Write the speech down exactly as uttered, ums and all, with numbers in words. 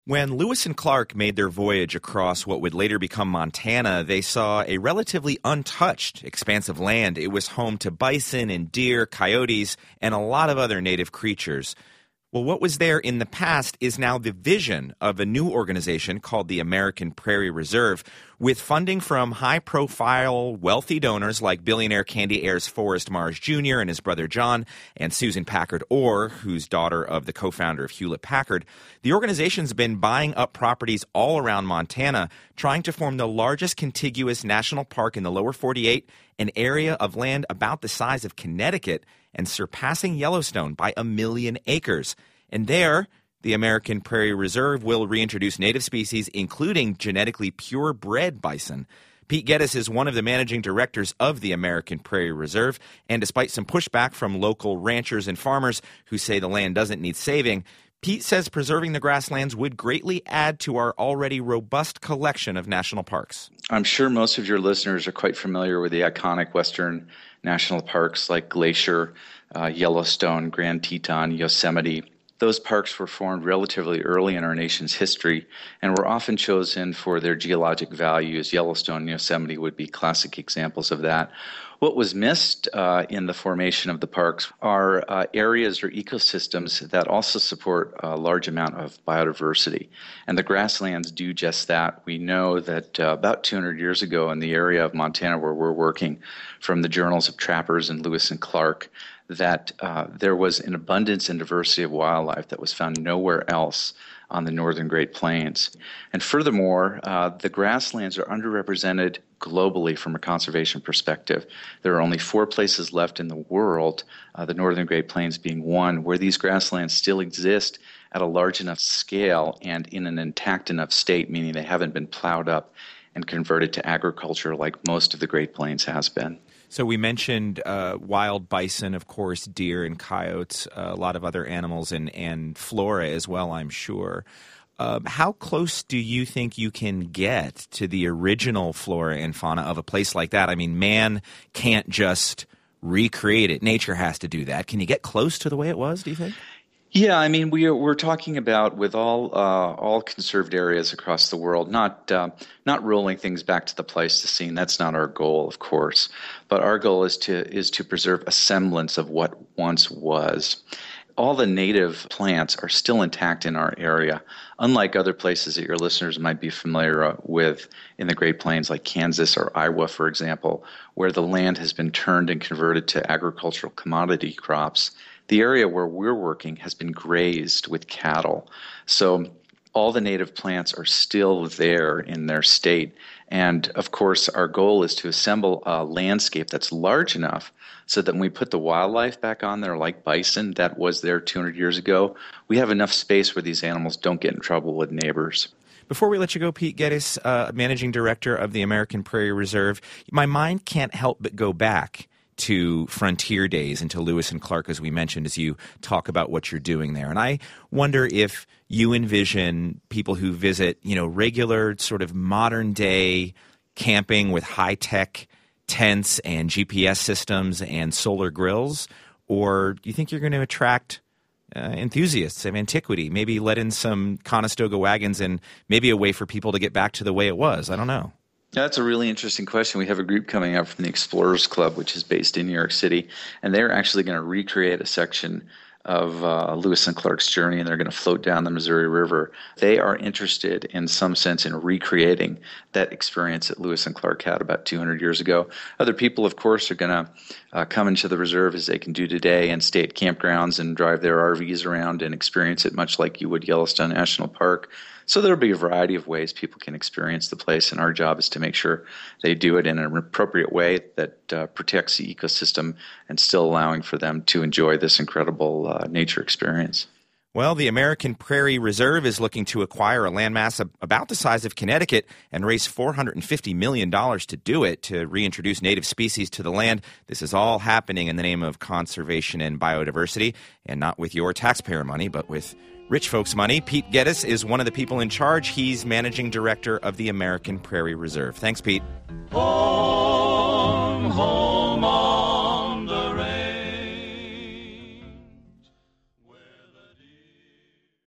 When Lewis and Clark made their voyage across what would later become Montana, they saw a relatively untouched expanse of land. It was home to bison and deer, coyotes, and a lot of other native creatures. Well, what was there in the past is now the vision of a new organization called the American Prairie Reserve, with funding from high-profile, wealthy donors like billionaire Candy heirs Forrest Mars Junior and his brother John, and Susan Packard Orr, who's daughter of the co-founder of Hewlett-Packard. The organization's been buying up properties all around Montana, trying to form the largest contiguous national park in the lower forty-eight, an area of land about the size of Connecticut and surpassing Yellowstone by a million acres. And there, the American Prairie Reserve will reintroduce native species, including genetically purebred bison. Pete Geddes is one of the managing directors of the American Prairie Reserve, and despite some pushback from local ranchers and farmers who say the land doesn't need saving, Pete says preserving the grasslands would greatly add to our already robust collection of national parks. I'm sure most of your listeners are quite familiar with the iconic Western national parks like Glacier, uh, Yellowstone, Grand Teton, Yosemite. Those parks were formed relatively early in our nation's history and were often chosen for their geologic values. Yellowstone and Yosemite would be classic examples of that. What was missed uh, in the formation of the parks are uh, areas or ecosystems that also support a large amount of biodiversity. And the grasslands do just that. We know that uh, about two hundred years ago in the area of Montana where we're working, from the journals of trappers and Lewis and Clark, that uh, there was an abundance and diversity of wildlife that was found nowhere else on the northern Great Plains. And furthermore, uh, the grasslands are underrepresented globally from a conservation perspective. There are only four places left in the world, uh, the northern Great Plains being one, where these grasslands still exist at a large enough scale and in an intact enough state, meaning they haven't been plowed up and converted to agriculture like most of the Great Plains has been. So we mentioned uh, wild bison, of course, deer and coyotes, uh, a lot of other animals and, and flora as well, I'm sure. Uh, how close do you think you can get to the original flora and fauna of a place like that? I mean, man can't just recreate it. Nature has to do that. Can you get close to the way it was, do you think? Yeah, I mean, we are, we're talking about with all uh, all conserved areas across the world, not uh, not rolling things back to the Pleistocene. That's not our goal, of course. But our goal is to is to preserve a semblance of what once was. All the native plants are still intact in our area, unlike other places that your listeners might be familiar with in the Great Plains, like Kansas or Iowa, for example, where the land has been turned and converted to agricultural commodity crops. The area where we're working has been grazed with cattle. So all the native plants are still there in their state. And of course, our goal is to assemble a landscape that's large enough so that when we put the wildlife back on there, like bison that was there two hundred years ago, we have enough space where these animals don't get in trouble with neighbors. Before we let you go, Pete Geddes, uh, Managing Director of the American Prairie Reserve, my mind can't help but go back to frontier days and to Lewis and Clark, as we mentioned, as you talk about what you're doing there. And I wonder if you envision people who visit, you know, regular sort of modern day camping with high-tech tents and G P S systems and solar grills, or do you think you're going to attract uh, enthusiasts of antiquity, maybe let in some Conestoga wagons and maybe a way for people to get back to the way it was? I don't know. That's a really interesting question. We have a group coming up from the Explorers Club, which is based in New York City, and they're actually going to recreate a section of uh, Lewis and Clark's journey, and they're going to float down the Missouri River. They are interested in some sense in recreating that experience that Lewis and Clark had about two hundred years ago. Other people, of course, are going to uh, come into the reserve as they can do today and stay at campgrounds and drive their R Vs around and experience it much like you would Yellowstone National Park. So there'll be a variety of ways people can experience the place, and our job is to make sure they do it in an appropriate way that uh, protects the ecosystem and still allowing for them to enjoy this incredible uh, nature experience. Well, the American Prairie Reserve is looking to acquire a landmass about the size of Connecticut and raise four hundred fifty million dollars to do it, to reintroduce native species to the land. This is all happening in the name of conservation and biodiversity, and not with your taxpayer money, but with rich folks' money. Pete Geddes is one of the people in charge. He's managing director of the American Prairie Reserve. Thanks, Pete. Home, home.